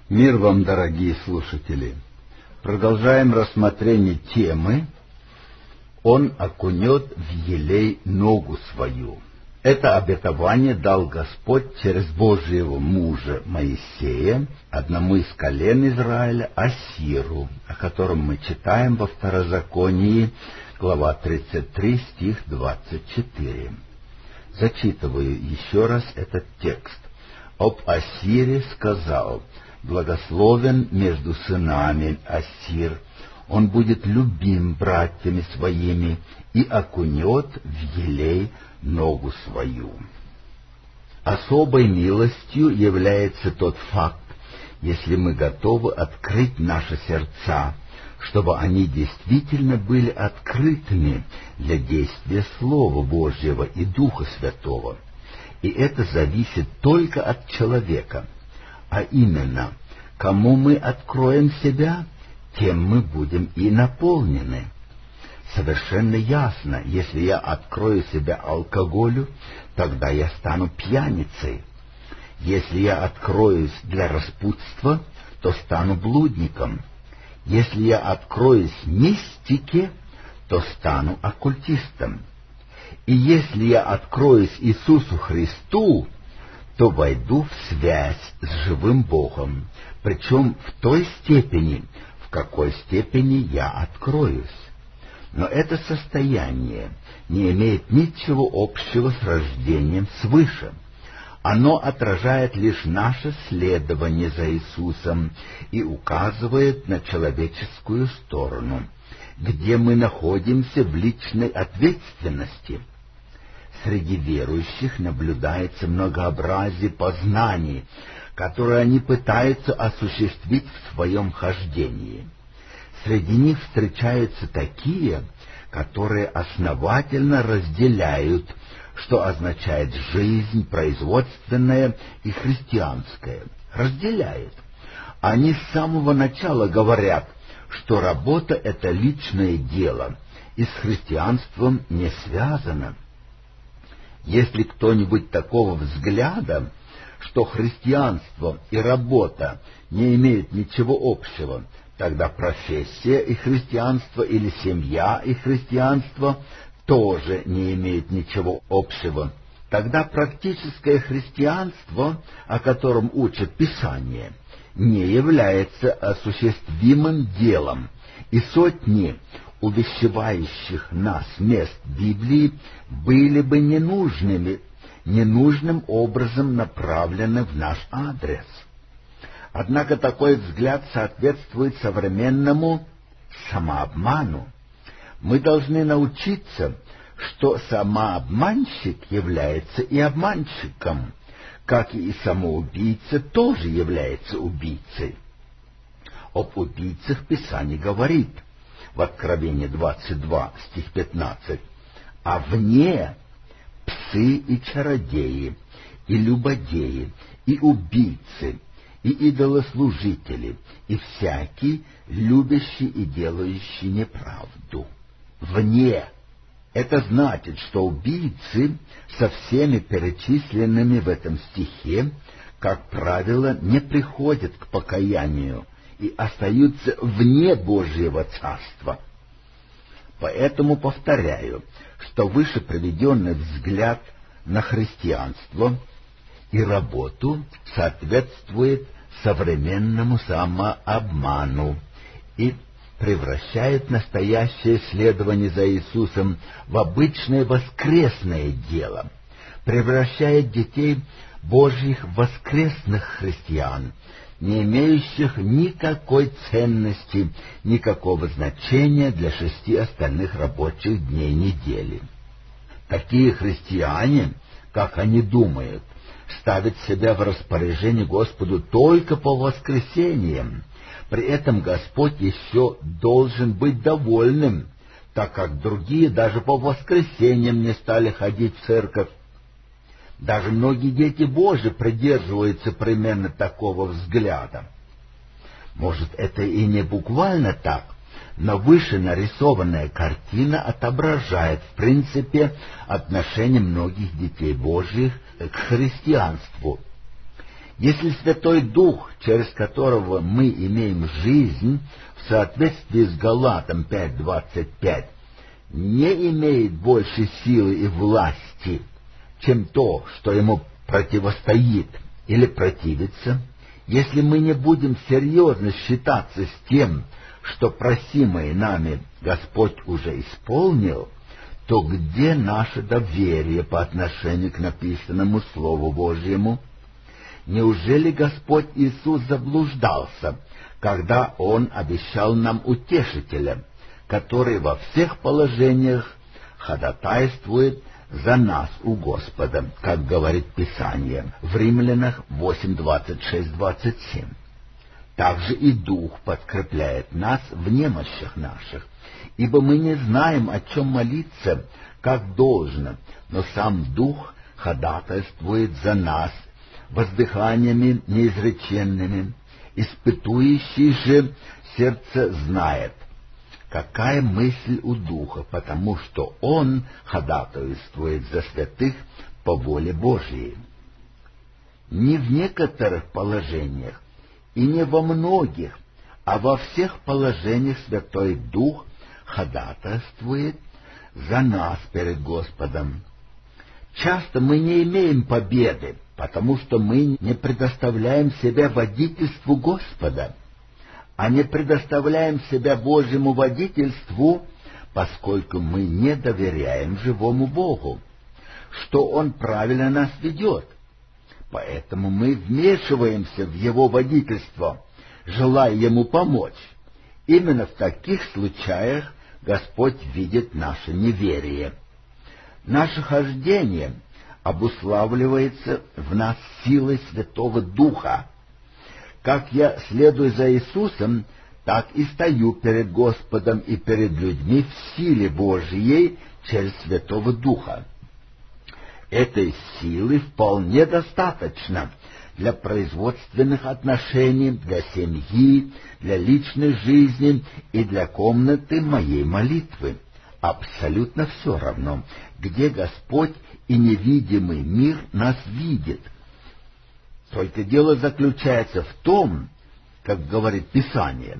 Мир вам, дорогие слушатели! Продолжаем рассмотрение темы «Он окунет в елей ногу свою». Это обетование дал Господь через Божьего мужа Моисея, одному из колен Израиля, Асиру, о котором мы читаем во Второзаконии, глава 33, стих 24. Зачитываю еще раз этот текст. «Об Асире сказал: благословен между сынами Асир, он будет любим братьями своими и окунет в елей ногу свою». Особой милостью является тот факт, если мы готовы открыть наши сердца, чтобы они действительно были открытыми для действия Слова Божьего и Духа Святого. И это зависит только от человека. А именно, кому мы откроем себя, тем мы будем и наполнены. Совершенно ясно, если я открою себя алкоголю, тогда я стану пьяницей. Если я откроюсь для распутства, то стану блудником. Если я откроюсь мистике, то стану оккультистом. И если я откроюсь Иисусу Христу, то войду в связь с живым Богом, причем в той степени, в какой степени я откроюсь. Но это состояние не имеет ничего общего с рождением свыше. Оно отражает лишь наше следование за Иисусом и указывает на человеческую сторону, где мы находимся в личной ответственности. Среди верующих наблюдается многообразие познаний, которые они пытаются осуществить в своем хождении. Среди них встречаются такие, которые основательно разделяют, что означает жизнь производственная и христианская. Разделяют. Они с самого начала говорят, что работа — это личное дело, и с христианством не связано. Если кто-нибудь такого взгляда, что христианство и работа не имеют ничего общего, тогда профессия и христианство или семья и христианство тоже не имеют ничего общего. Тогда практическое христианство, о котором учит Писание, не является осуществимым делом, и сотни увещевающих нас мест Библии были бы ненужным образом направлены в наш адрес. Однако такой взгляд соответствует современному самообману. Мы должны научиться, что самообманщик является и обманщиком, как и самоубийца тоже является убийцей. Об убийцах Писание говорит в Откровении 22, стих 15, «А вне псы и чародеи, и любодеи, и убийцы, и идолослужители, и всякий, любящий и делающий неправду». Вне. Это значит, что убийцы со всеми перечисленными в этом стихе, как правило, не приходят к покаянию и остаются вне Божьего Царства. Поэтому повторяю, что выше приведенный взгляд на христианство и работу соответствует современному самообману и превращает настоящее следование за Иисусом в обычное воскресное дело, превращает детей Божьих в воскресных христиан, не имеющих никакой ценности, никакого значения для 6 остальных рабочих дней недели. Такие христиане, как они думают, ставят себя в распоряжение Господу только по воскресеньям. При этом Господь еще должен быть довольным, так как другие даже по воскресеньям не стали ходить в церковь. Даже многие дети Божьи придерживаются примерно такого взгляда. Может, это и не буквально так, но выше нарисованная картина отображает, в принципе, отношение многих детей Божьих к христианству. Если Святой Дух, через которого мы имеем жизнь, в соответствии с Галатам 5:25, не имеет больше силы и власти, чем то, что ему противостоит или противится, если мы не будем серьезно считаться с тем, что просимое нами Господь уже исполнил, то где наше доверие по отношению к написанному Слову Божьему? Неужели Господь Иисус заблуждался, когда Он обещал нам утешителя, который во всех положениях ходатайствует за нас у Господа, как говорит Писание в Римлянах 8:26-27. Также и Дух подкрепляет нас в немощах наших, ибо мы не знаем, о чем молиться, как должно, но сам Дух ходатайствует за нас воздыханиями неизреченными. Испытующий же сердце знает, какая мысль у Духа, потому что Он ходатайствует за святых по воле Божьей. Не в некоторых положениях и не во многих, а во всех положениях Святой Дух ходатайствует за нас перед Господом. Часто мы не имеем победы, потому что мы не предоставляем себя водительству Господа, а не предоставляем себя Божьему водительству, поскольку мы не доверяем живому Богу, что Он правильно нас ведет. Поэтому мы вмешиваемся в Его водительство, желая Ему помочь. Именно в таких случаях Господь видит наше неверие. Наше хождение обуславливается в нас силой Святого Духа. Как я следую за Иисусом, так и стою перед Господом и перед людьми в силе Божьей через Святого Духа. Этой силы вполне достаточно для производственных отношений, для семьи, для личной жизни и для комнаты моей молитвы. Абсолютно все равно, где Господь и невидимый мир нас видит. Только дело заключается в том, как говорит Писание,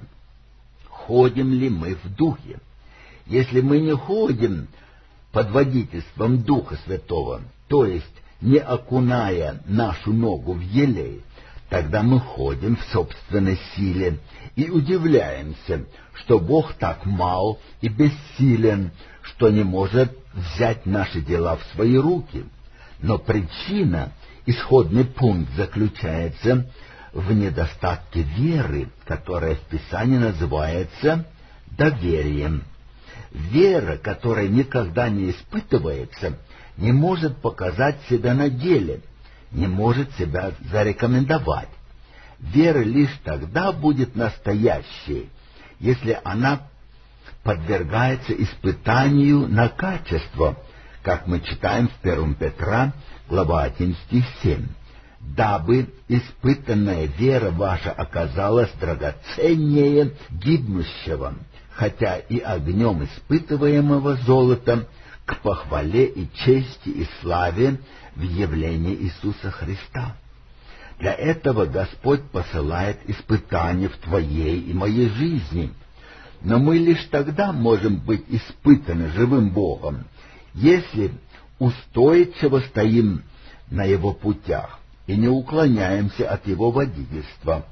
ходим ли мы в Духе. Если мы не ходим под водительством Духа Святого, то есть не окуная нашу ногу в елей, тогда мы ходим в собственной силе и удивляемся, что Бог так мал и бессилен, что не может взять наши дела в свои руки. Но причина, исходный пункт заключается в недостатке веры, которая в Писании называется доверием. Вера, которая никогда не испытывается, не может показать себя на деле, не может себя зарекомендовать. Вера лишь тогда будет настоящей, если она подвергается испытанию на качество, как мы читаем в 1 Петра, глава 1, стих 7. «Дабы испытанная вера ваша оказалась драгоценнее гибнущего, хотя и огнем испытываемого золота, к похвале и чести и славе в явлении Иисуса Христа». Для этого Господь посылает испытания в твоей и моей жизни. Но мы лишь тогда можем быть испытаны живым Богом, если устойчиво стоим на Его путях и не уклоняемся от Его водительства.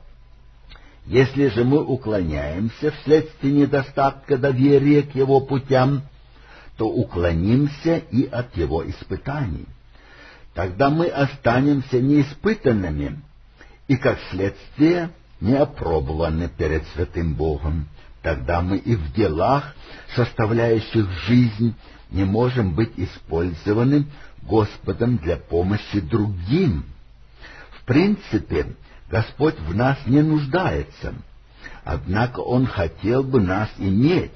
Если же мы уклоняемся вследствие недостатка доверия к Его путям, то уклонимся и от Его испытаний. Тогда мы останемся неиспытанными и, как следствие, неопробованы перед святым Богом. Тогда мы и в делах, составляющих жизнь, не можем быть использованы Господом для помощи другим. В принципе, Господь в нас не нуждается, однако Он хотел бы нас иметь,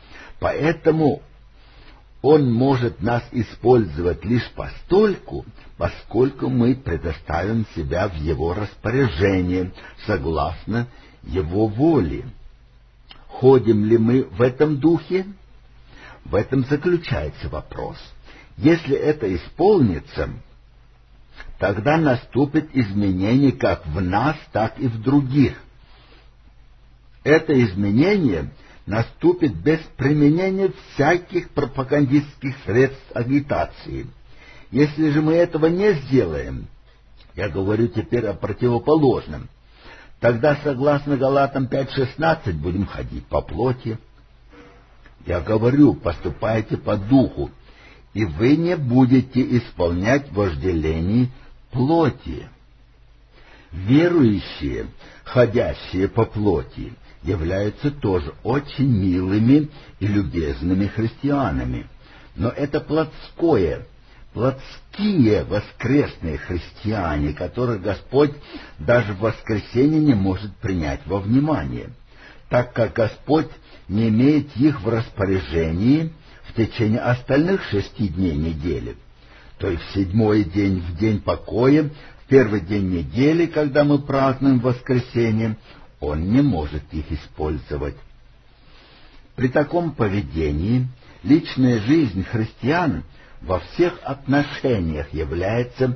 поэтому Он может нас использовать лишь постольку, поскольку мы предоставим себя в Его распоряжение, согласно Его воле. Ходим ли мы в этом духе? В этом заключается вопрос. Если это исполнится, тогда наступит изменение как в нас, так и в других. Это изменение наступит без применения всяких пропагандистских средств агитации. Если же мы этого не сделаем, я говорю теперь о противоположном, тогда, согласно Галатам 5:16, будем ходить по плоти. Я говорю, поступайте по духу, и вы не будете исполнять вожделений плоти. Верующие, ходящие по плоти, являются тоже очень милыми и любезными христианами. Но это плотские воскресные христиане, которых Господь даже в воскресенье не может принять во внимание, так как Господь не имеет их в распоряжении в течение остальных 6 дней недели. То есть в 7-й день, в день покоя, в первый день недели, когда мы празднуем воскресенье, Он не может их использовать. При таком поведении личная жизнь христиан во всех отношениях является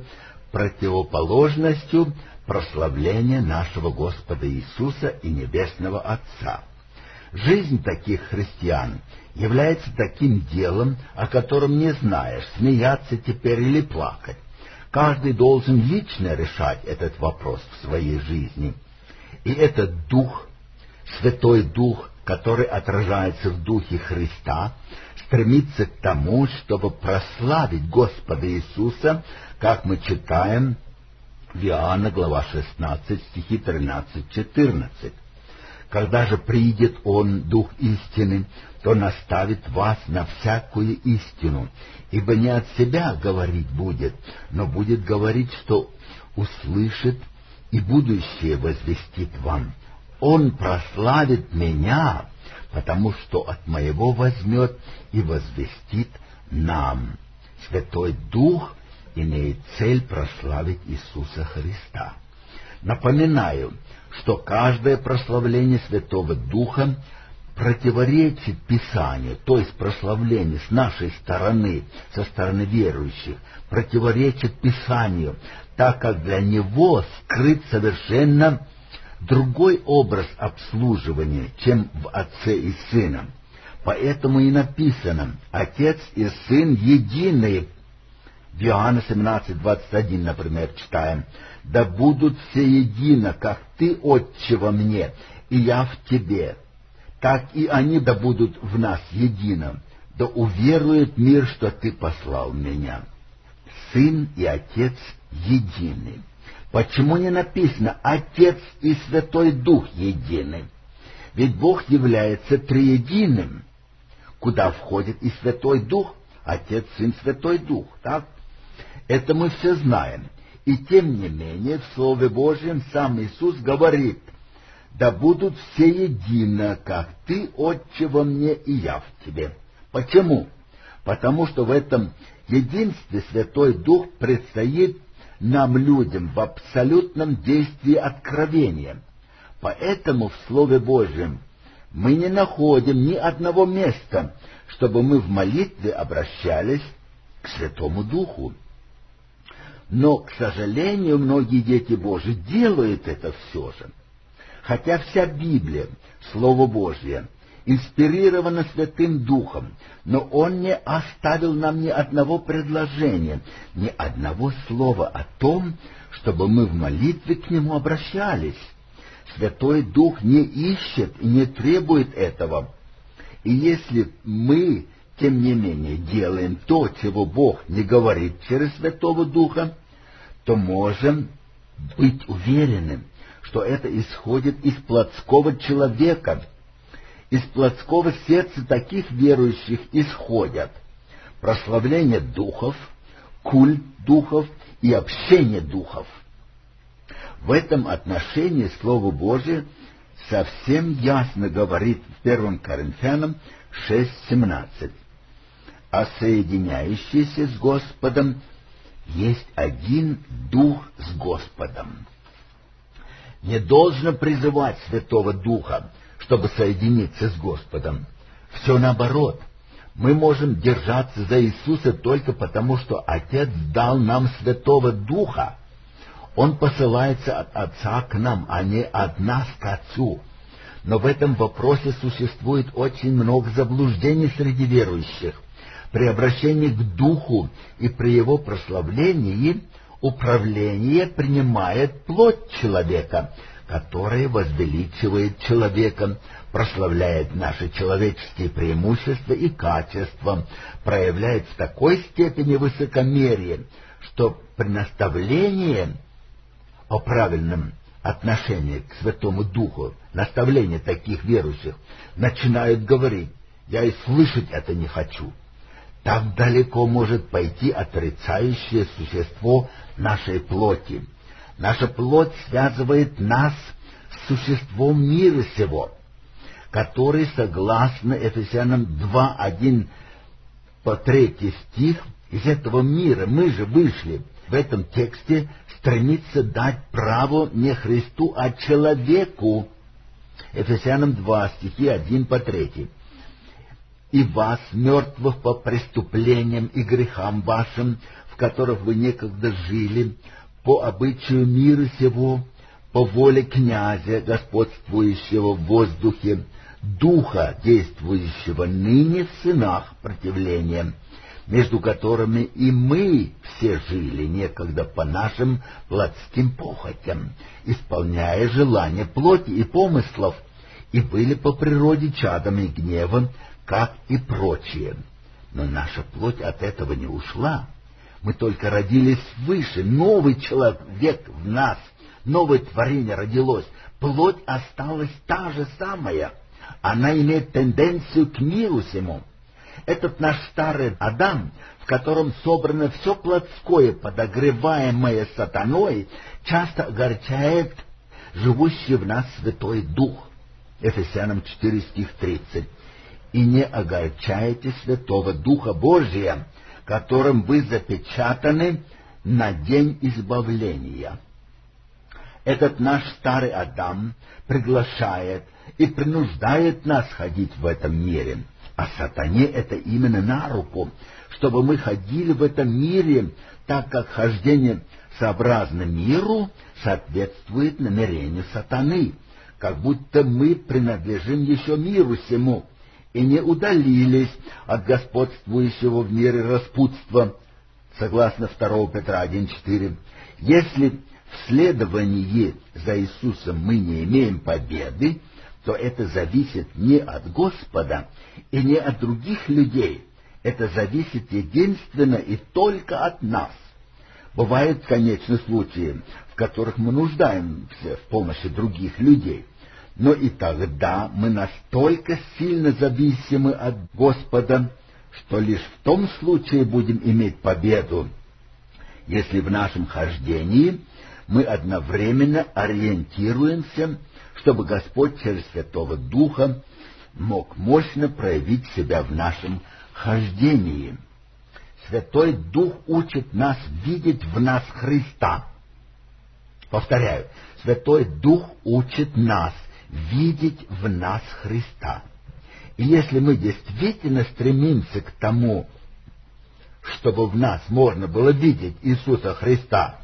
противоположностью прославления нашего Господа Иисуса и Небесного Отца. Жизнь таких христиан является таким делом, о котором не знаешь, смеяться теперь или плакать. Каждый должен лично решать этот вопрос в своей жизни. И этот Дух, Святой Дух, который отражается в Духе Христа, стремится к тому, чтобы прославить Господа Иисуса, как мы читаем в Иоанна, глава 16, стихи 13-14. Когда же придет Он, Дух истины, то наставит вас на всякую истину, ибо не от себя говорить будет, но будет говорить, что услышит, и будущее возвестит вам. Он прославит меня, потому что от моего возьмет и возвестит нам. Святой Дух имеет цель прославить Иисуса Христа. Напоминаю, что каждое прославление Святого Духа противоречит Писанию, то есть прославление с нашей стороны, со стороны верующих, противоречит Писанию, так как для него скрыт совершенно другой образ обслуживания, чем в Отце и Сыном. Поэтому и написано: Отец и Сын едины. В Иоанна 17:21, например, читаем: «Да будут все едино, как Ты, Отче, во мне, и я в Тебе, так и они да будут в нас едино, да уверует мир, что Ты послал Меня». Сын и Отец едины. Почему не написано «Отец и Святой Дух едины»? Ведь Бог является триединым, куда входит и Святой Дух, Отец, Сын, Святой Дух, так? Это мы все знаем. И тем не менее в Слове Божьем сам Иисус говорит: «Да будут все едино, как Ты, Отче, во мне, и я в Тебе». Почему? Потому что в этом единстве Святой Дух предстоит нам, людям, в абсолютном действии откровения. Поэтому в Слове Божьем мы не находим ни одного места, чтобы мы в молитве обращались к Святому Духу. Но, к сожалению, многие дети Божьи делают это все же. Хотя вся Библия, Слово Божье, инспирирована Святым Духом, но Он не оставил нам ни одного предложения, ни одного слова о том, чтобы мы в молитве к Нему обращались. Святой Дух не ищет и не требует этого. И если мы, тем не менее, делаем то, чего Бог не говорит через Святого Духа, то можем быть уверенным, что это исходит из плотского человека. Из плотского сердца таких верующих исходят прославление духов, культ духов и общение духов. В этом отношении Слово Божие совсем ясно говорит в 1 Коринфянам 6:17. «А соединяющийся с Господом есть один Дух с Господом». Не должно призывать Святого Духа, чтобы соединиться с Господом. Все наоборот. Мы можем держаться за Иисуса только потому, что Отец дал нам Святого Духа. Он посылается от Отца к нам, а не от нас к Отцу. Но в этом вопросе существует очень много заблуждений среди верующих. При обращении к Духу и при его прославлении управление принимает плоть человека, которая возвеличивает человека, прославляет наши человеческие преимущества и качества, проявляет в такой степени высокомерие, что при наставлении о правильном отношении к Святому Духу, наставление таких верующих, начинают говорить: «Я и слышать это не хочу». Так далеко может пойти отрицающее существо нашей плоти. Наша плоть связывает нас с существом мира сего, который, согласно Ефесянам 2:1 по 3 стих, из этого мира мы же вышли. В этом тексте стремится дать право не Христу, а человеку. Ефесянам 2, стихи 1 по 3. «И вас, мертвых по преступлениям и грехам вашим, в которых вы некогда жили, по обычаю мира сего, по воле князя, господствующего в воздухе, духа, действующего ныне в сынах противления, между которыми и мы все жили некогда по нашим плотским похотям, исполняя желания плоти и помыслов, и были по природе чадами гнева, как и прочие. Но наша плоть от этого не ушла. Мы только родились свыше, новый человек в нас, новое творение родилось. Плоть осталась та же самая. Она имеет тенденцию к миру сему. Этот наш старый Адам, в котором собрано все плотское, подогреваемое сатаной, часто огорчает живущий в нас Святой Дух. Ефесянам 4, стих 30. «И не огорчайте Святого Духа Божия, которым вы запечатаны на день избавления». Этот наш старый Адам приглашает и принуждает нас ходить в этом мире. А сатане это именно на руку, чтобы мы ходили в этом мире, так как хождение сообразно миру соответствует намерению сатаны, как будто мы принадлежим еще миру сему и не удалились от господствующего в мире распутства, согласно 2 Петра 1:4. Если в следовании за Иисусом мы не имеем победы, то это зависит не от Господа и не от других людей. Это зависит единственно и только от нас. Бывают, конечно, случаи, в которых мы нуждаемся в помощи других людей. Но и тогда мы настолько сильно зависимы от Господа, что лишь в том случае будем иметь победу, если в нашем хождении мы одновременно ориентируемся, чтобы Господь через Святого Духа мог мощно проявить себя в нашем хождении. Святой Дух учит нас видеть в нас Христа. Повторяю, Святой Дух учит нас видеть в нас Христа. И если мы действительно стремимся к тому, чтобы в нас можно было видеть Иисуса Христа,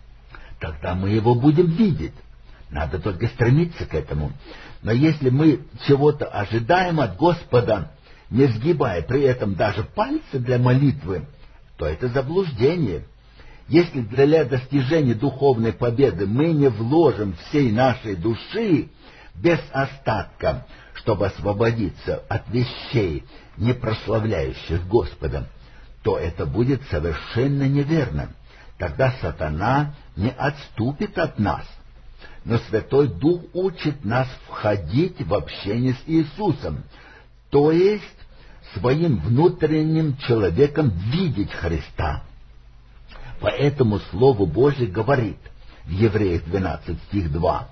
тогда мы Его будем видеть. Надо только стремиться к этому. Но если мы чего-то ожидаем от Господа, не сгибая при этом даже пальцы для молитвы, то это заблуждение. Если для достижения духовной победы мы не вложим всей нашей души без остатка, чтобы освободиться от вещей, не прославляющих Господа, то это будет совершенно неверно. Тогда сатана не отступит от нас. Но Святой Дух учит нас входить в общение с Иисусом, то есть своим внутренним человеком видеть Христа. Поэтому Слово Божие говорит в Евреях 12, стих 2,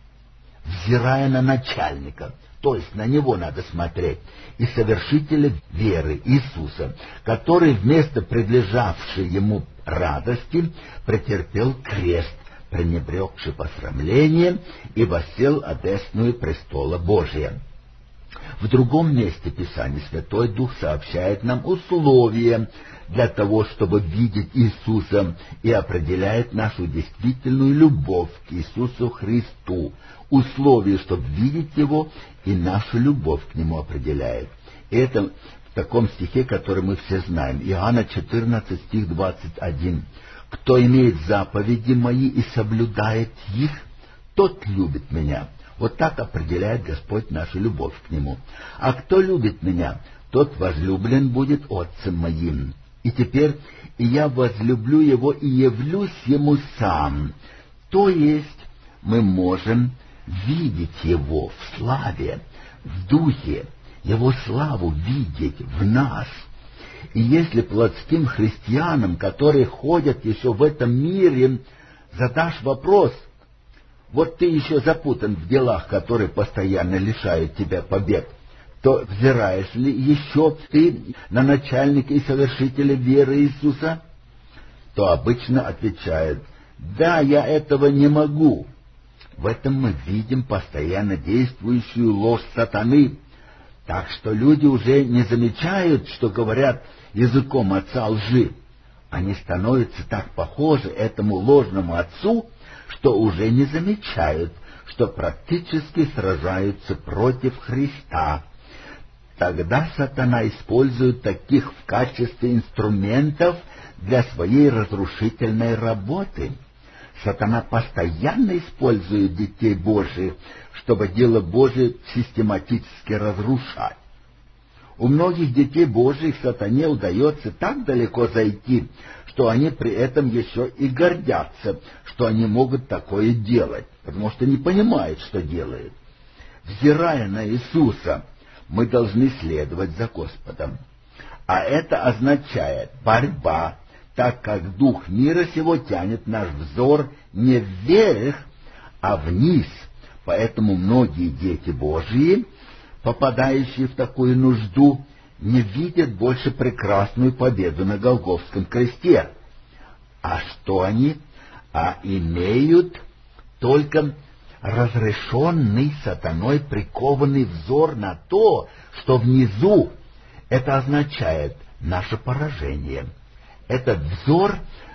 «Взирая на начальника», то есть на него надо смотреть, и совершителя веры Иисуса, который вместо предлежавшей ему радости претерпел крест, пренебрегши посрамлением, и воссел одесную престола Божия. В другом месте Писания Святой Дух сообщает нам условия для того, чтобы видеть Иисуса, и определяет нашу действительную любовь к Иисусу Христу. Условия, чтобы видеть Его, и нашу любовь к Нему определяет. И это в таком стихе, который мы все знаем. Иоанна 14, стих 21. «Кто имеет заповеди мои и соблюдает их, тот любит меня». Вот так определяет Господь нашу любовь к Нему. «А кто любит меня, тот возлюблен будет Отцем моим. И теперь и я возлюблю его и явлюсь ему сам». То есть мы можем видеть его в славе, в духе, его славу видеть в нас. И если плотским христианам, которые ходят еще в этом мире, задашь вопрос: вот ты еще запутан в делах, которые постоянно лишают тебя побед, то взираешь ли еще ты на начальника и совершителя веры Иисуса? То обычно отвечают: да, я этого не могу. В этом мы видим постоянно действующую ложь сатаны. Так что люди уже не замечают, что говорят языком отца лжи. Они становятся так похожи этому ложному отцу, что уже не замечают, что практически сражаются против Христа. Тогда сатана использует таких в качестве инструментов для своей разрушительной работы. Сатана постоянно использует детей Божьих, чтобы дело Божие систематически разрушать. У многих детей Божьих сатане удается так далеко зайти, что они при этом еще и гордятся, что они могут такое делать, потому что не понимают, что делают. Взирая на Иисуса, мы должны следовать за Господом. А это означает борьба, так как дух мира сего тянет наш взор не вверх, а вниз. Поэтому многие дети Божьи, попадающие в такую нужду, не видят больше прекрасную победу на Голгофском кресте. А что они? А имеют только разрешенный сатаной прикованный взор на то, что внизу. Это означает наше поражение. Этот взор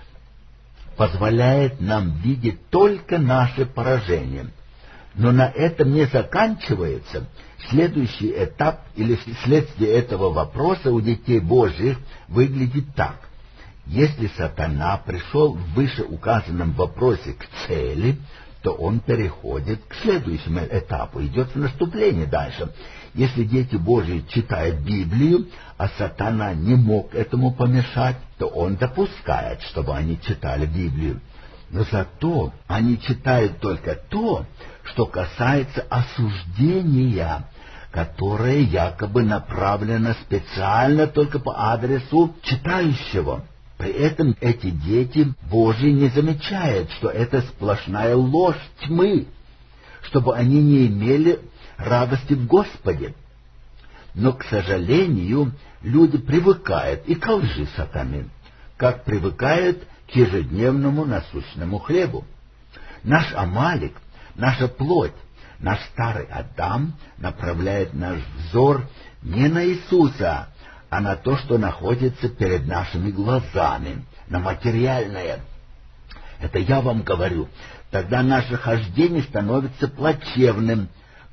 позволяет нам видеть только наше поражение. Но на этом не заканчивается. Следующий этап или следствие этого вопроса у детей Божьих выглядит так. Если сатана пришел в вышеуказанном вопросе к цели, то он переходит к следующему этапу, идет в наступление дальше. Если дети Божьи читают Библию, а сатана не мог этому помешать, то он допускает, чтобы они читали Библию. Но зато они читают только то, что касается осуждения, которое якобы направлено специально только по адресу читающего. При этом эти дети Божьи не замечают, что это сплошная ложь тьмы, чтобы они не имели радости в Господе. Но, к сожалению, люди привыкают и к лжи сатаны, как привыкают к ежедневному насущному хлебу. Наш Амалик, наша плоть, наш старый Адам направляет наш взор не на Иисуса, а на то, что находится перед нашими глазами, на материальное. Это я вам говорю. Тогда наше хождение становится плачевным,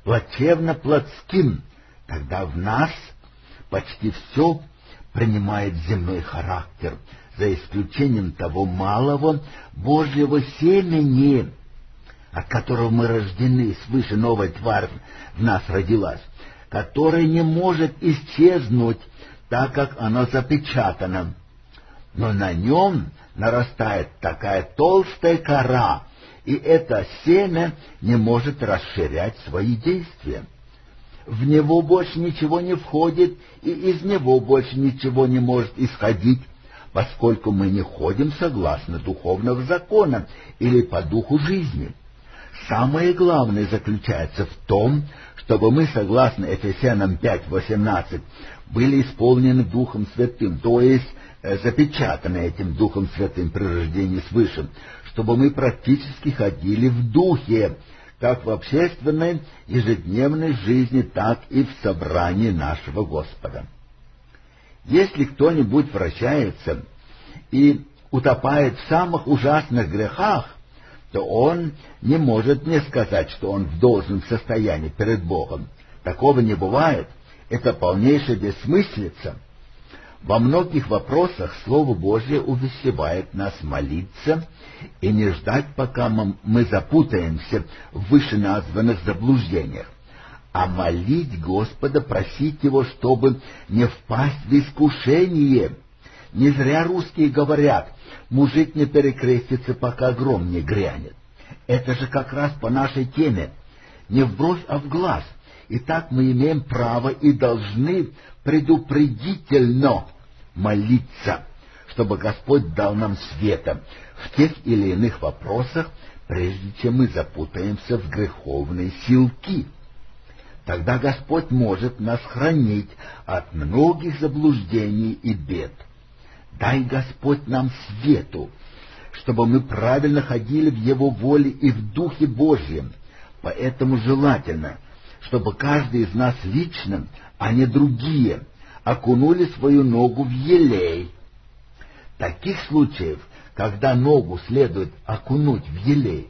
плачевно-плотским. Тогда в нас почти все принимает земной характер, за исключением того малого Божьего семени, от которого мы рождены, свыше новая тварь в нас родилась, которая не может исчезнуть, так как оно запечатано. Но на нем нарастает такая толстая кора, и это семя не может расширять свои действия. В него больше ничего не входит, и из него больше ничего не может исходить, поскольку мы не ходим согласно духовного закона или по духу жизни. Самое главное заключается в том, чтобы мы, согласно Ефесянам 5:18, были исполнены Духом Святым, то есть запечатаны этим Духом Святым при рождении свыше, чтобы мы практически ходили в Духе, как в общественной ежедневной жизни, так и в собрании нашего Господа. Если кто-нибудь вращается и утопает в самых ужасных грехах, то он не может не сказать, что он в должном состоянии перед Богом. Такого не бывает. Это полнейшая бессмыслица. Во многих вопросах Слово Божье увещевает нас молиться и не ждать, пока мы запутаемся в вышеназванных заблуждениях, а молить Господа, просить Его, чтобы не впасть в искушение. Не зря русские говорят: мужик не перекрестится, пока гром не грянет. Это же как раз по нашей теме. Не в бровь, а в глаз. Итак, мы имеем право и должны предупредительно молиться, чтобы Господь дал нам света в тех или иных вопросах, прежде чем мы запутаемся в греховные силки. Тогда Господь может нас хранить от многих заблуждений и бед. Дай, Господь, нам свету, чтобы мы правильно ходили в Его воле и в Духе Божьем. Поэтому желательно, чтобы каждый из нас лично, а не другие, окунули свою ногу в елей. Таких случаев, когда ногу следует окунуть в елей,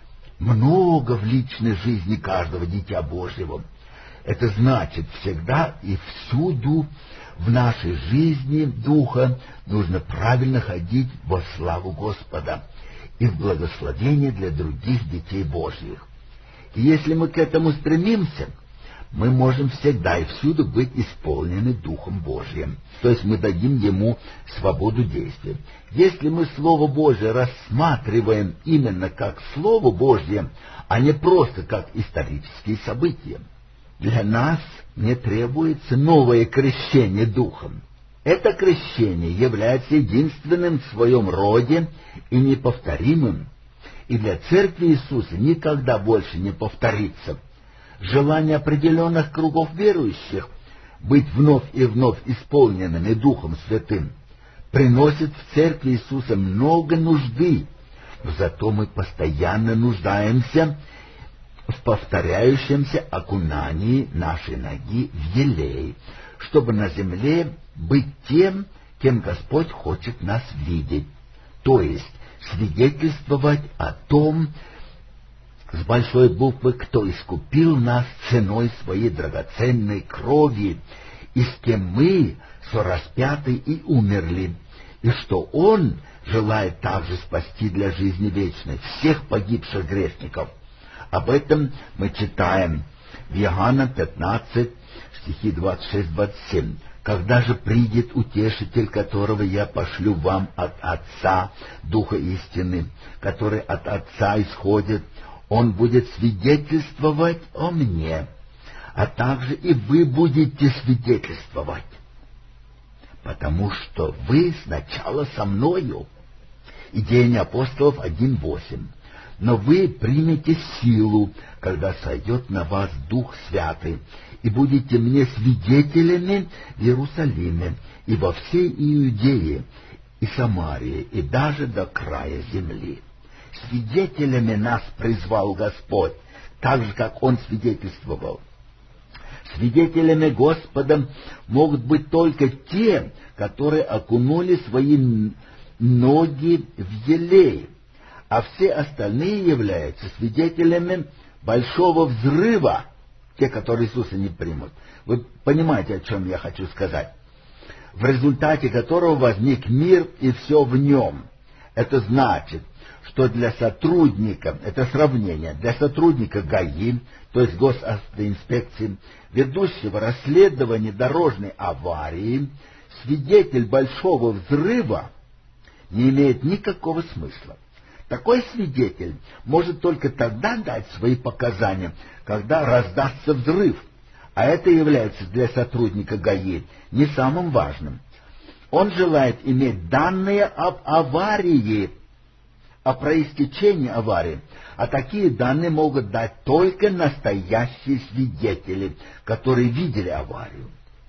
много в личной жизни каждого дитя Божьего. Это значит, всегда и всюду в нашей жизни Духа нужно правильно ходить во славу Господа и в благословение для других детей Божьих. И если мы к этому стремимся, мы можем всегда и всюду быть исполнены Духом Божьим, то есть мы дадим Ему свободу действия. Если мы Слово Божие рассматриваем именно как Слово Божье, а не просто как исторические события, для нас не требуется новое крещение Духом. Это крещение является единственным в своем роде и неповторимым, и для Церкви Иисуса никогда больше не повторится. Желание определенных кругов верующих быть вновь и вновь исполненными Духом Святым приносит в Церкви Иисуса много нужды, но зато мы постоянно нуждаемся в повторяющемся окунании нашей ноги в елей, чтобы на земле быть тем, кем Господь хочет нас видеть, то есть свидетельствовать о том, с большой буквы, кто искупил нас ценой своей драгоценной крови, и с кем мы сораспяты и умерли, и что Он желает также спасти для жизни вечной всех погибших грешников. Об этом мы читаем в Иоанна 15, стихи 26-27. «Когда же придет Утешитель, которого я пошлю вам от Отца, Духа истины, который от Отца исходит, Он будет свидетельствовать о мне, а также и вы будете свидетельствовать, потому что вы сначала со мною». Деяния апостолов 1:8. «Но вы примете силу, когда сойдет на вас Дух Святый, и будете мне свидетелями в Иерусалиме и во всей Иудее и Самарии, и даже до края земли». Свидетелями нас призвал Господь, так же, как Он свидетельствовал. Свидетелями Господа могут быть только те, которые окунули свои ноги в елей, а все остальные являются свидетелями большого взрыва, те, которые Иисуса не примут. Вы понимаете, о чем я хочу сказать? В результате которого возник мир и все в нем. Это значит, что для сотрудника, это сравнение, для сотрудника ГАИ, то есть госавтоинспекции, ведущего расследование дорожной аварии, свидетель большого взрыва не имеет никакого смысла. Такой свидетель может только тогда дать свои показания, когда раздастся взрыв, а это является для сотрудника ГАИ не самым важным. Он желает иметь данные об аварии, о проистечении аварии, а такие данные могут дать только настоящие свидетели, которые видели аварию.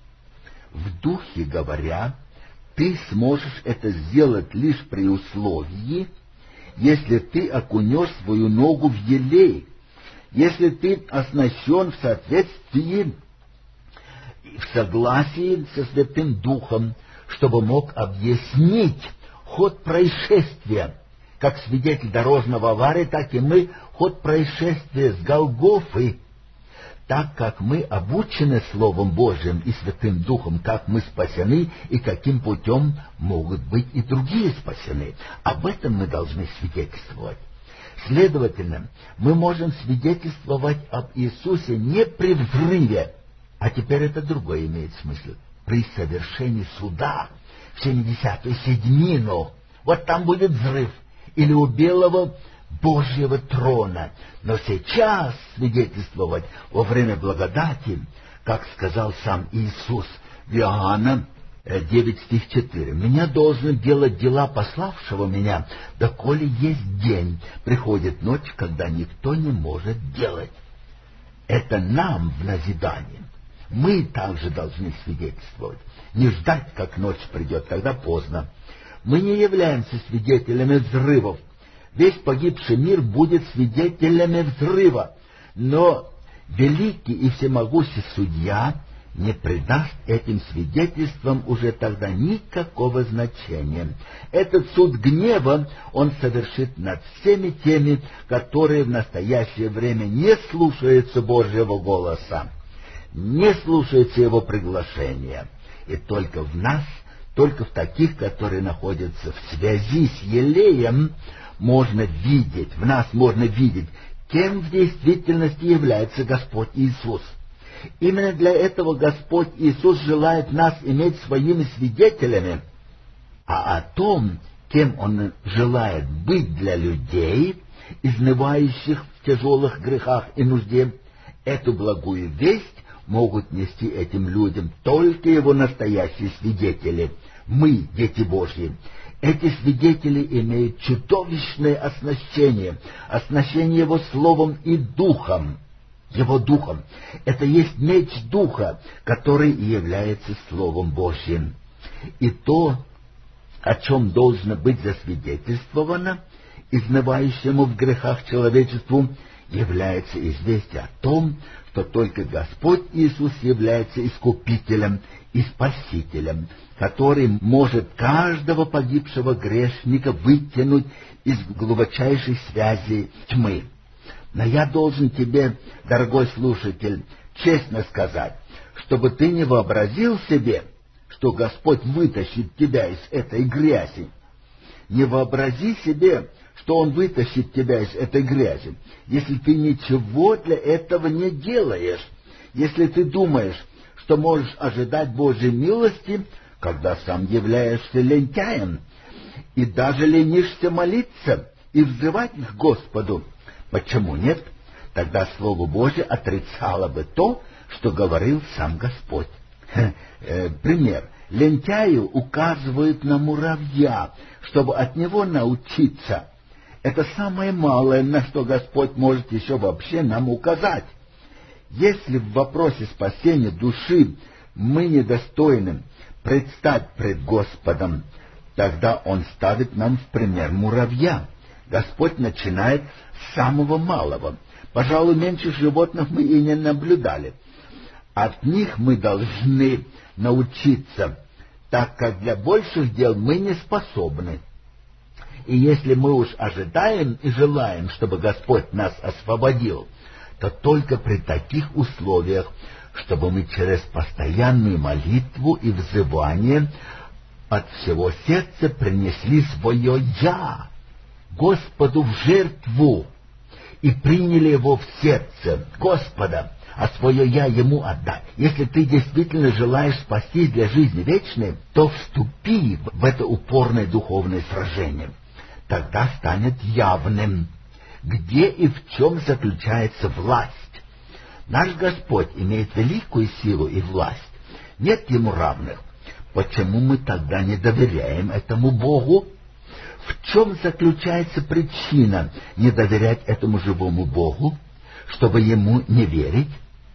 В духе говоря, ты сможешь это сделать лишь при условии, если ты окунешь свою ногу в елей, если ты оснащен в соответствии, в согласии со Святым Духом, чтобы мог объяснить ход происшествия, как свидетель дорожного аварии, так и мы ход происшествия с Голгофы, так как мы обучены Словом Божьим и Святым Духом, как мы спасены и каким путем могут быть и другие спасены. Об этом мы должны свидетельствовать. Следовательно, мы можем свидетельствовать об Иисусе не при взрыве, а теперь это другое имеет смысл, при совершении суда в 70-ю седьмину. Вот там будет взрыв, или у белого Божьего трона. Но сейчас свидетельствовать во время благодати, как сказал сам Иисус в Иоанна 9 стих 4. «Меня должен делать дела пославшего меня, доколе есть день, приходит ночь, когда никто не может делать». Это нам в назидание. Мы также должны свидетельствовать. Не ждать, как ночь придет, тогда поздно. Мы не являемся свидетелями взрывов. Весь погибший мир будет свидетелями взрыва. Но великий и всемогущий судья не придаст этим свидетельствам уже тогда никакого значения. Этот суд гнева он совершит над всеми теми, которые в настоящее время не слушаются Божьего голоса, не слушаются Его приглашения. И только в нас, только в таких, которые находятся в связи с елеем, можно видеть, в нас можно видеть, кем в действительности является Господь Иисус. Именно для этого Господь Иисус желает нас иметь своими свидетелями, а о том, кем Он желает быть для людей, изнывающих в тяжелых грехах и нужде, эту благую весть могут нести этим людям только Его настоящие свидетели. Мы, дети Божьи. Эти свидетели имеют чудовищное оснащение Его Словом и Духом. Его Духом. Это есть меч Духа, который и является Словом Божьим. И то, о чем должно быть засвидетельствовано изнывающему в грехах человечеству, является известие о том, что только Господь Иисус является Искупителем и Спасителем, который может каждого погибшего грешника вытянуть из глубочайшей связи тьмы. Но я должен тебе, дорогой слушатель, честно сказать, чтобы ты не вообразил себе, что Господь вытащит тебя из этой грязи. Не вообрази себе, что Он вытащит тебя из этой грязи, если ты ничего для этого не делаешь, если ты думаешь, что можешь ожидать Божьей милости, когда сам являешься лентяем, и даже ленишься молиться и взывать к Господу. Почему нет? Тогда Слово Божие отрицало бы то, что говорил сам Господь. Пример. Лентяю указывают на муравья, чтобы от него научиться. Это самое малое, на что Господь может еще вообще нам указать. Если в вопросе спасения души мы недостойны предстать пред Господом, тогда Он ставит нам в пример муравья. Господь начинает с самого малого. Пожалуй, меньших животных мы и не наблюдали. От них мы должны научиться, так как для больших дел мы не способны. И если мы уж ожидаем и желаем, чтобы Господь нас освободил, то только при таких условиях, чтобы мы через постоянную молитву и взывание от всего сердца принесли свое «Я» Господу в жертву и приняли его в сердце Господа, а свое «я» Ему отдать. Если ты действительно желаешь спастись для жизни вечной, то вступи в это упорное духовное сражение. Тогда станет явным, где и в чем заключается власть. Наш Господь имеет великую силу и власть. Нет Ему равных. Почему мы тогда не доверяем этому Богу? В чем заключается причина не доверять этому живому Богу, чтобы Ему не верить?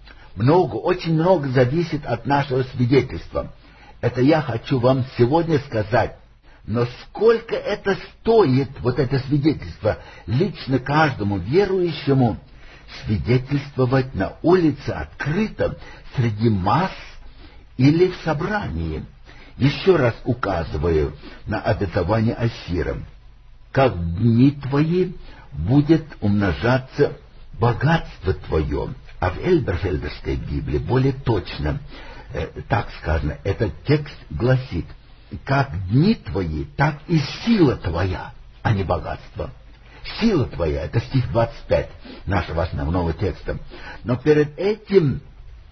Очень много зависит от нашего свидетельства. Это я хочу вам сегодня сказать. Но сколько это стоит, вот это свидетельство, лично каждому верующему, свидетельствовать на улице открыто, среди масс или в собрании. Еще раз указываю на обетование Осиром. Как дни твои будет умножаться богатство твое. А в Эльберфельдерской Библии более точно так сказано. Этот текст гласит: как дни твои, так и сила твоя, а не богатство. Сила твоя — это стих 25 нашего основного текста. Но перед этим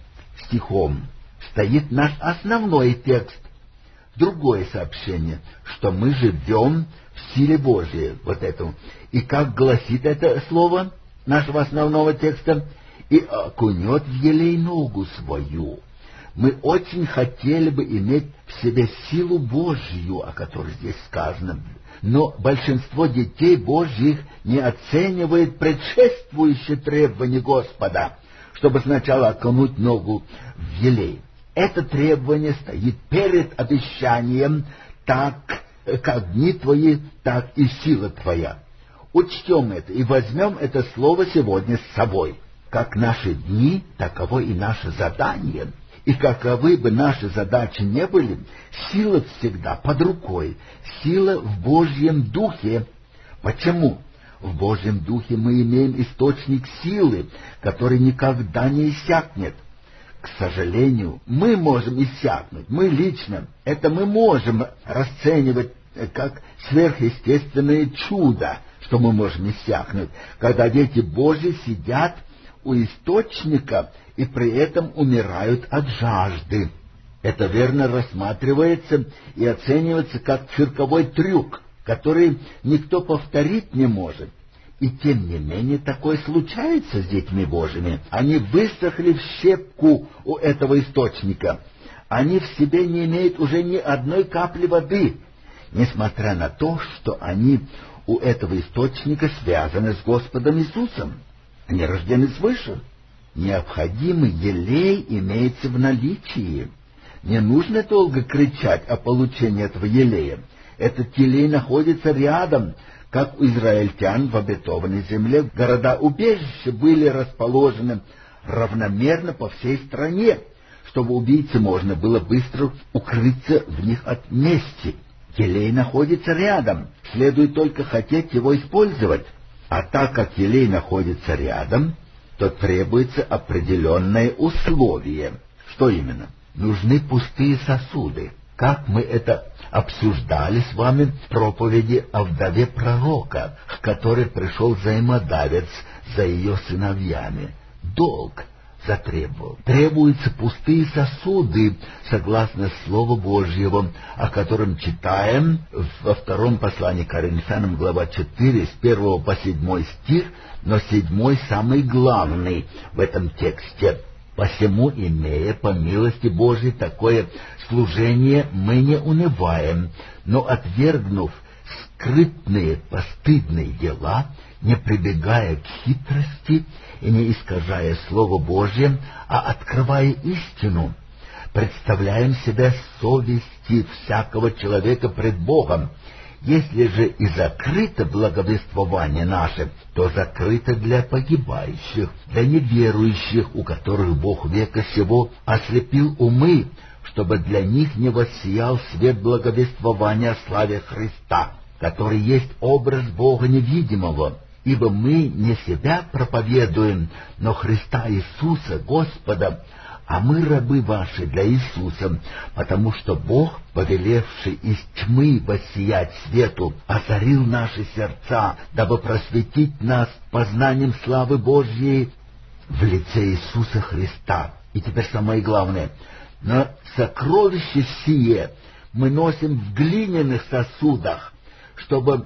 стихом стоит наш основной текст, другое сообщение, что мы живем в силе Божией. Вот это. И как гласит это слово нашего основного текста: и окунет в елей ногу свою. Мы очень хотели бы иметь в себе силу Божью, о которой здесь сказано. Но большинство детей Божьих не оценивает предшествующее требование Господа, чтобы сначала окунуть ногу в елей. Это требование стоит перед обещанием: так как дни твои, так и сила твоя. Учтем это и возьмем это слово сегодня с собой. Как наши дни, таково и наше задание. И каковы бы наши задачи не были, сила всегда под рукой, сила в Божьем Духе. Почему? В Божьем Духе мы имеем источник силы, который никогда не иссякнет. К сожалению, мы можем иссякнуть, мы лично, это мы можем расценивать как сверхъестественное чудо, что мы можем иссякнуть, когда дети Божьи сидят у источника и при этом умирают от жажды. Это верно рассматривается и оценивается как цирковой трюк, который никто повторить не может. И тем не менее такое случается с детьми Божьими. Они высохли в щепку у этого источника. Они в себе не имеют уже ни одной капли воды, несмотря на то, что они у этого источника связаны с Господом Иисусом. Они рождены свыше. Необходимый елей имеется в наличии. Не нужно долго кричать о получении этого елея. Этот елей находится рядом, как у израильтян в обетованной земле. Города-убежища были расположены равномерно по всей стране, чтобы убийце можно было быстро укрыться в них от мести. Елей находится рядом, следует только хотеть его использовать. А так как елей находится рядом, то требуется определенное условие. Что именно? Нужны пустые сосуды. Как мы это обсуждали с вами в проповеди о вдове пророка, к которой пришел взаимодавец за ее сыновьями. Долг затребовал. Требуются пустые сосуды, согласно Слову Божьему, о котором читаем во втором послании к Коринфянам, глава 4, с 1 по 7 стих, но 7 самый главный в этом тексте. «Посему, имея по милости Божией такое служение, мы не унываем, но, отвергнув скрытные постыдные дела, не прибегая к хитрости и не искажая Слово Божье, а открывая истину, представляем себя совести всякого человека пред Богом. Если же и закрыто благовествование наше, то закрыто для погибающих, для неверующих, у которых Бог века сего ослепил умы, чтобы для них не воссиял свет благовествования о славе Христа, который есть образ Бога невидимого. Ибо мы не себя проповедуем, но Христа Иисуса, Господа, а мы рабы ваши для Иисуса, потому что Бог, повелевший из тьмы воссиять свету, озарил наши сердца, дабы просветить нас познанием славы Божьей в лице Иисуса Христа. И теперь самое главное. Но сокровище сие мы носим в глиняных сосудах, чтобы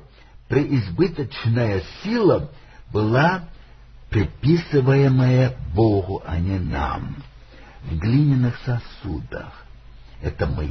преизбыточная сила была приписываемая Богу, а не нам. В глиняных сосудах. Это мы.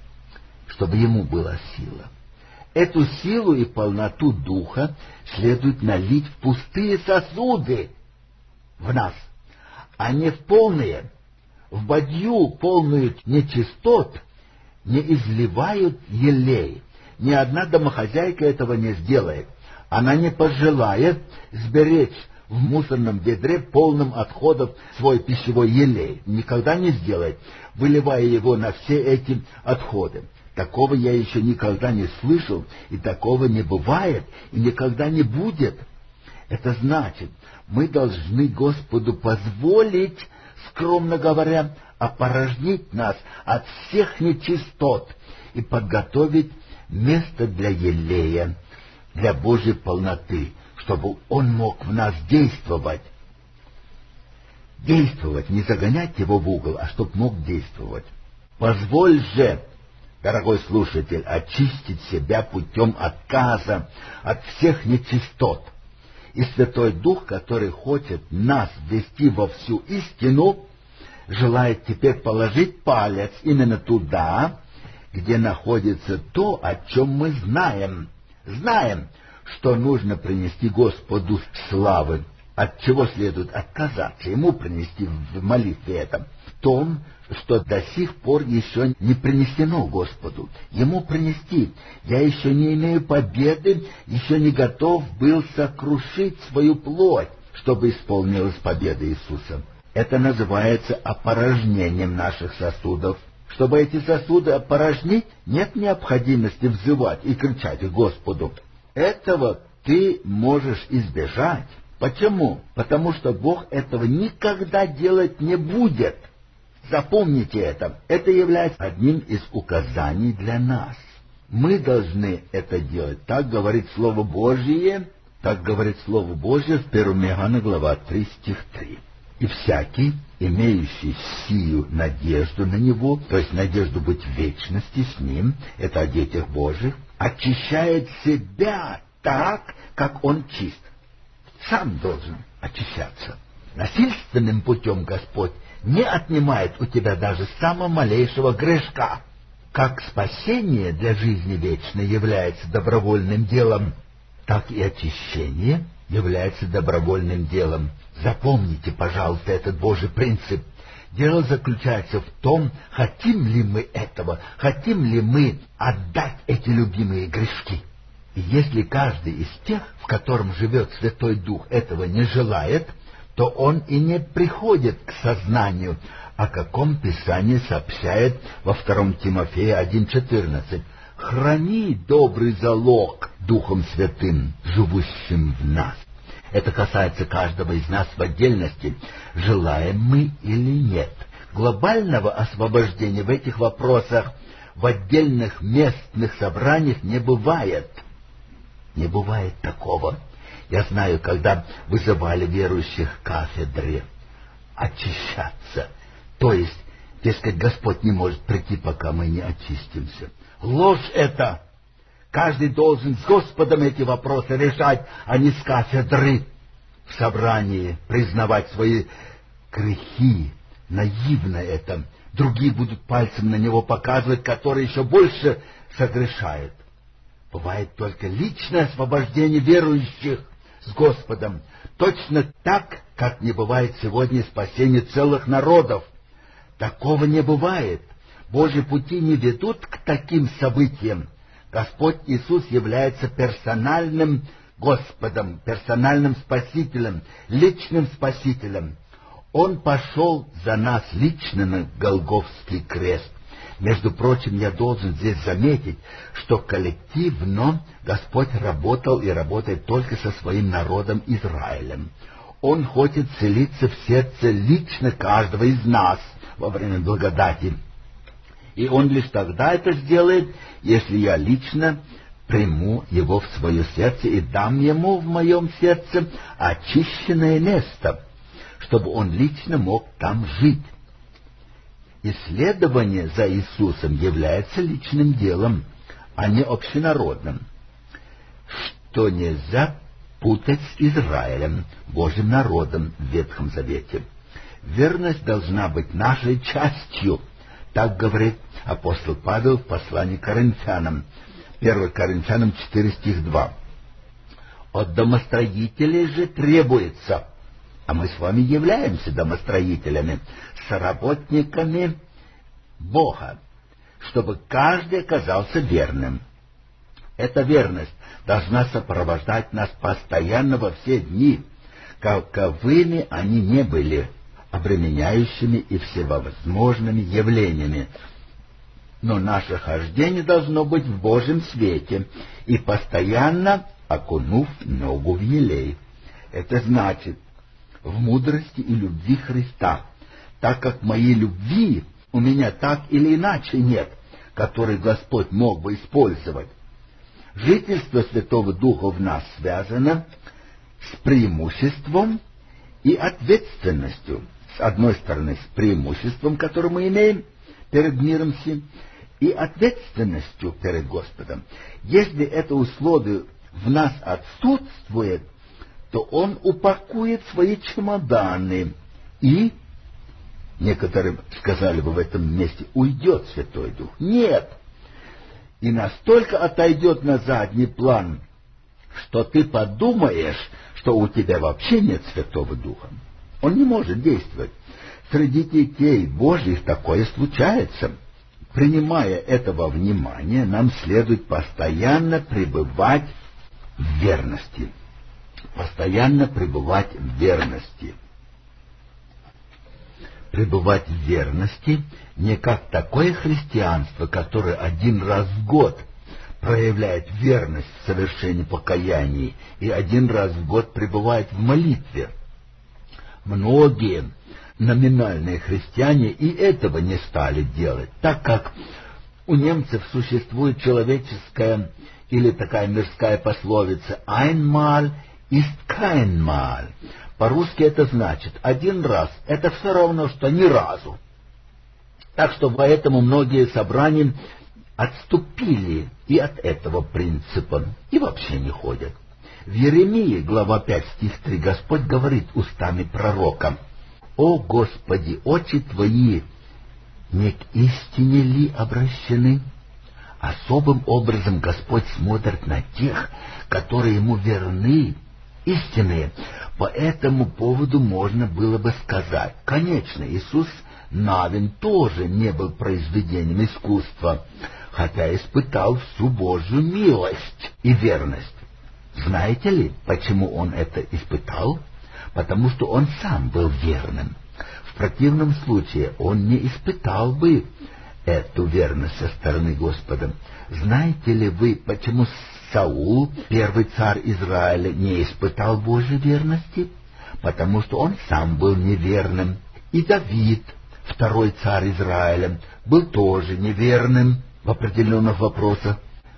Чтобы Ему была сила. Эту силу и полноту Духа следует налить в пустые сосуды в нас, а не в полные. В бадью, полную нечистот, не изливают елей. Ни одна домохозяйка этого не сделает. Она не пожелает сберечь в мусорном ведре, полном отходов, свой пищевой елей. Никогда не сделает, выливая его на все эти отходы. Такого я еще никогда не слышал, и такого не бывает, и никогда не будет. Это значит, мы должны Господу позволить, скромно говоря, опорожнить нас от всех нечистот и подготовить место для елея, для Божьей полноты, чтобы Он мог в нас действовать. Действовать, не загонять его в угол, а чтобы мог действовать. Позволь же, дорогой слушатель, очистить себя путем отказа от всех нечистот. И Святой Дух, который хочет нас ввести во всю истину, желает теперь положить палец именно туда, где находится то, о чем мы знаем. Знаем, что нужно принести Господу славы, от чего следует отказаться, Ему принести в молитве это. В том, что до сих пор еще не принесено Господу. Ему принести. Я еще не имею победы, еще не готов был сокрушить свою плоть, чтобы исполнилась победа Иисуса. Это называется опорожнением наших сосудов. Чтобы эти сосуды опорожнить, нет необходимости взывать и кричать к Господу. Этого ты можешь избежать. Почему? Потому что Бог этого никогда делать не будет. Запомните это. Это является одним из указаний для нас. Мы должны это делать. Так говорит Слово Божие. Так говорит Слово Божие в 1 Иоанна, глава 3, стих 3. И всякий, имеющий сию надежду на Него, то есть надежду быть в вечности с Ним, это о детях Божьих, очищает себя так, как Он чист. Сам должен очищаться. Насильственным путем Господь не отнимает у тебя даже самого малейшего грешка. Как спасение для жизни вечной является добровольным делом, так и очищение является добровольным делом. Запомните, пожалуйста, этот Божий принцип. Дело заключается в том, хотим ли мы этого, хотим ли мы отдать эти любимые грешки. И если каждый из тех, в котором живет Святой Дух, этого не желает, то он и не приходит к сознанию, о каком Писание сообщает во 2 Тимофея 1,14. «Храни добрый залог Духом Святым, живущим в нас». Это касается каждого из нас в отдельности, желаем мы или нет. Глобального освобождения в этих вопросах в отдельных местных собраниях не бывает. Не бывает такого. Я знаю, когда вызывали верующих к кафедре очищаться, то есть, дескать, Господь не может прийти, пока мы не очистимся. Ложь это! Каждый должен с Господом эти вопросы решать, а не с кафедры в собрании признавать свои грехи. Наивно это. Другие будут пальцем на него показывать, который еще больше согрешает. Бывает только личное освобождение верующих с Господом, точно так, как не бывает сегодня спасение целых народов. Такого не бывает. Божьи пути не ведут к таким событиям. Господь Иисус является персональным Господом, персональным Спасителем, личным Спасителем. Он пошел за нас лично на Голгофский крест. Между прочим, я должен здесь заметить, что коллективно Господь работал и работает только со своим народом Израилем. Он хочет целиться в сердце лично каждого из нас во время благодати. И Он лишь тогда это сделает, если я лично приму Его в свое сердце и дам Ему в моем сердце очищенное место, чтобы Он лично мог там жить. Исследование за Иисусом является личным делом, а не общенародным, что нельзя путать с Израилем, Божьим народом в Ветхом Завете. Верность должна быть нашей частью. Так говорит апостол Павел в послании к Коринфянам, 1 Коринфянам 4, стих 2. От домостроителей же требуется, а мы с вами являемся домостроителями, соработниками Бога, чтобы каждый оказался верным. Эта верность должна сопровождать нас постоянно во все дни. каковыми они не были, обременяющими и всевозможными явлениями. Но наше хождение должно быть в Божьем свете и постоянно окунув ногу в елей. Это значит в мудрости и любви Христа, так как моей любви у меня так или иначе нет, который Господь мог бы использовать. Жительство Святого Духа в нас связано с преимуществом и ответственностью. С одной стороны, с преимуществом, которое мы имеем перед миром сим, и ответственностью перед Господом. Если это условие в нас отсутствует, то Он упакует свои чемоданы и, некоторые сказали бы в этом месте, уйдет Святой Дух. Нет! И настолько отойдет на задний план, что ты подумаешь, что у тебя вообще нет Святого Духа. Он не может действовать. Среди детей Божьих такое случается. Принимая это во внимание, нам следует постоянно пребывать в верности. Постоянно пребывать в верности. Пребывать в верности не как такое христианство, которое один раз в год проявляет верность в совершении покаяния и один раз в год пребывает в молитве. Многие номинальные христиане и этого не стали делать, так как у немцев существует человеческая или такая мирская пословица «einmal ist kein Mal». По-русски это значит «один раз» — это все равно, что ни разу. Так что поэтому многие собрания отступили и от этого принципа, и вообще не ходят. В Иеремии, глава 5, стих 3, Господь говорит устами пророка: «О Господи, очи Твои не к истине ли обращены?» Особым образом Господь смотрит на тех, которые Ему верны, истинные. По этому поводу можно было бы сказать: конечно, Иисус Навин тоже не был произведением искусства, хотя испытал всю Божью милость и верность. Знаете ли, почему он это испытал? Потому что он сам был верным. В противном случае он не испытал бы эту верность со стороны Господа. Знаете ли вы, почему Саул, первый царь Израиля, не испытал Божьей верности? Потому что он сам был неверным. И Давид, второй царь Израиля, был тоже неверным в определенных вопросах,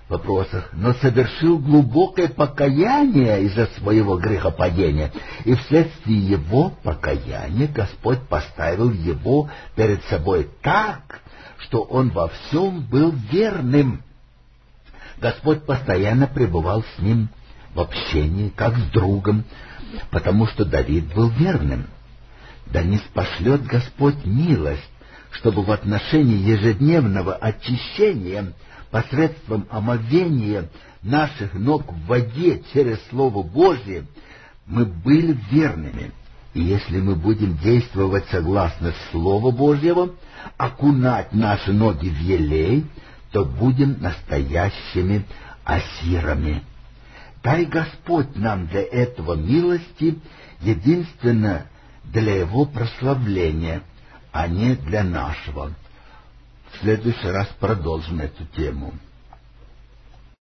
но совершил глубокое покаяние из-за своего грехопадения, и вследствие его покаяния Господь поставил его перед собой так, что он во всем был верным. Господь постоянно пребывал с ним в общении, как с другом, потому что Давид был верным. Да не спошлет Господь милость, чтобы в отношении ежедневного очищения посредством омовения наших ног в воде через Слово Божие мы были верными. И если мы будем действовать согласно Слова Божьего, окунать наши ноги в елей, то будем настоящими асирами. Дай Господь нам для этого милости, единственно для Его прославления, а не для нашего. В следующий раз продолжим эту тему.